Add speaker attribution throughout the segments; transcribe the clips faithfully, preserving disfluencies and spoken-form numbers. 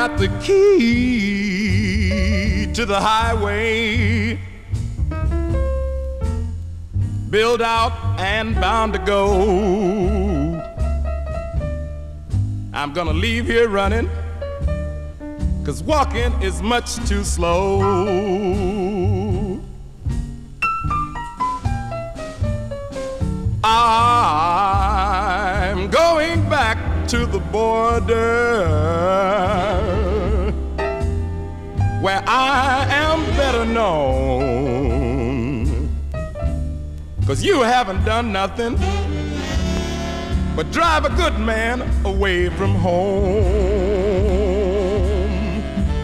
Speaker 1: got the key to the highway, built out and bound to go. I'm gonna leave here running, 'cause walking is much too slow. I'm going back to the border, where I am better known. 'Cause you haven't done nothing but drive a good man away from home.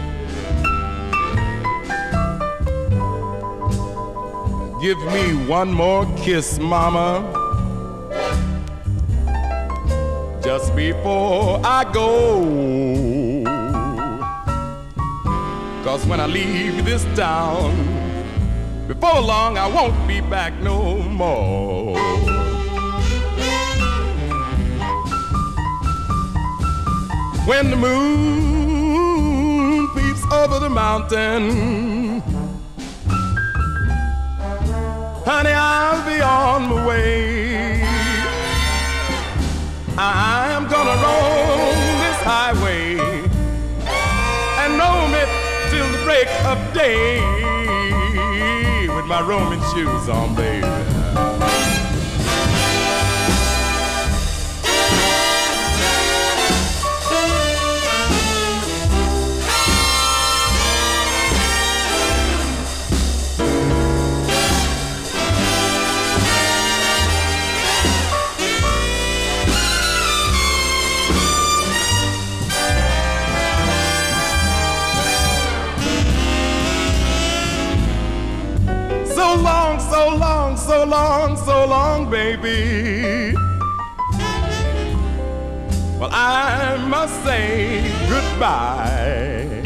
Speaker 1: Give me one more kiss, mama, just before I go. 'Cause when I leave this town, before long I won't be back no more. When the moon peeps over the mountain, honey, I'll be on my way. I'm gonna roam this highway and roam it till the break of day with my roaming shoes on, baby. So long, so long, so long, so long, baby. Well, I must say goodbye.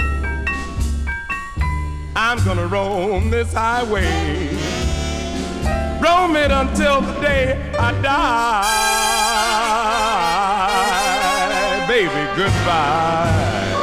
Speaker 1: I'm gonna roam this highway, roam it until the day I die. Baby, goodbye.